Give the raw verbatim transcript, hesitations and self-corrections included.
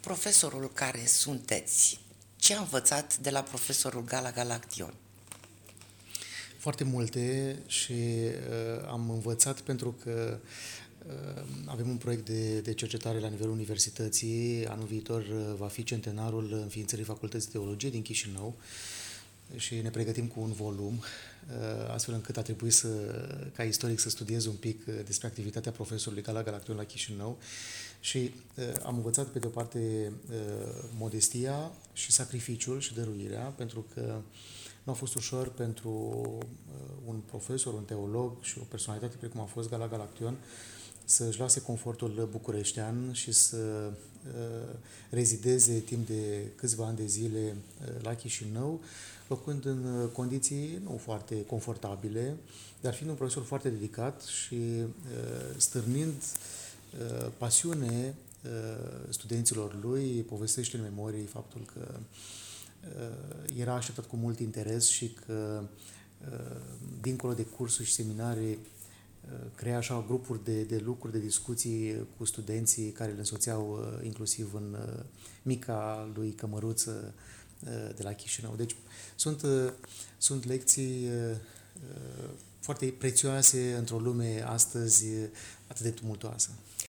profesorul care sunteți, ce a învățat de la profesorul Gala Galaction? Foarte multe și uh, am învățat pentru că uh, avem un proiect de, de cercetare la nivelul universității. Anul viitor uh, va fi centenarul înființării Facultății de Teologie din Chișinău și ne pregătim cu un volum, uh, astfel încât a trebuit să, ca istoric să studiez un pic uh, despre activitatea profesorului Gala Galaction la Chișinău și uh, am învățat pe de o parte uh, modestia și sacrificiul și dăruirea, pentru că nu a fost ușor pentru uh, un profesor, un teolog și o personalitate precum a fost Gala Galaction să-și lase confortul bucureștean și să uh, rezideze timp de câțiva ani de zile uh, la Chișinău, locuind în condiții nu foarte confortabile, dar fiind un profesor foarte dedicat și uh, stârnind uh, pasiune uh, studenților lui, povestește în memorie faptul că era așteptat cu mult interes și că, dincolo de cursuri și seminarii, crea așa grupuri de, de lucruri, de discuții cu studenții care le însoțeau inclusiv în mica lui cămăruță de la Chișinău. Deci sunt, sunt lecții foarte prețioase într-o lume astăzi atât de tumultoasă.